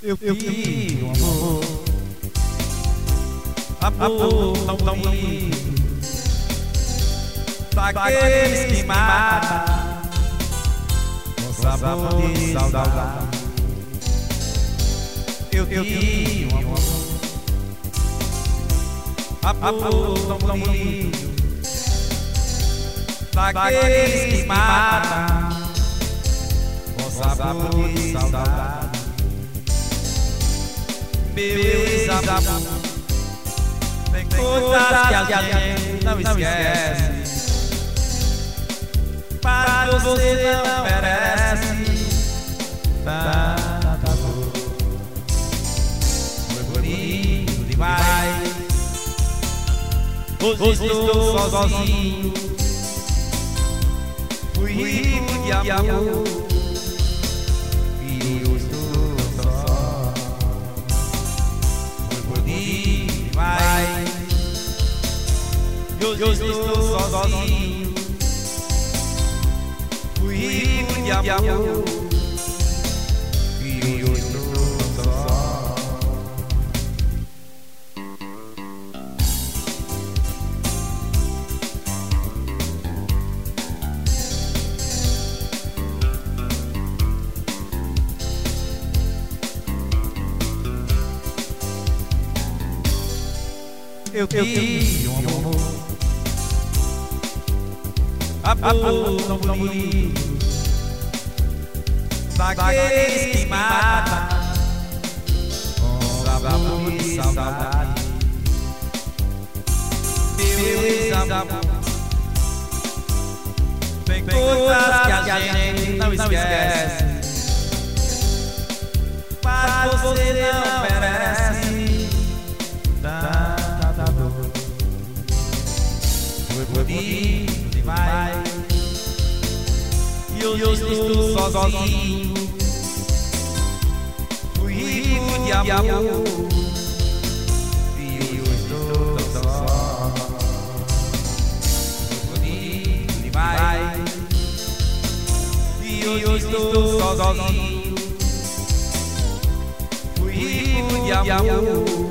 Eu queria um amor tão lindo, daqueles que matam com sabor de saudade. Eu queria um amor tão lindo, daqueles que matam com sabor de saudade. Meu ex-amor, tem coisas que a gente não esquece, para você não merece tanta dor. Foi bonito demais, hoje estou sozinho, fui rico de amor e eu estou só. Vai, eu estou sozinho, fui rico de amor e eu estou só. Eu queria um amor tão lindo, daqueles que matam com sabor de saudade. Meu ex-amor, tem coisas que a gente não esquece, mas você não merece tanta dor. Foi bonito demais, e eu estou sozinho, fui rico de amor e eu estou só. Foi bonito demais, e eu estou sozinho, fui rico de amor.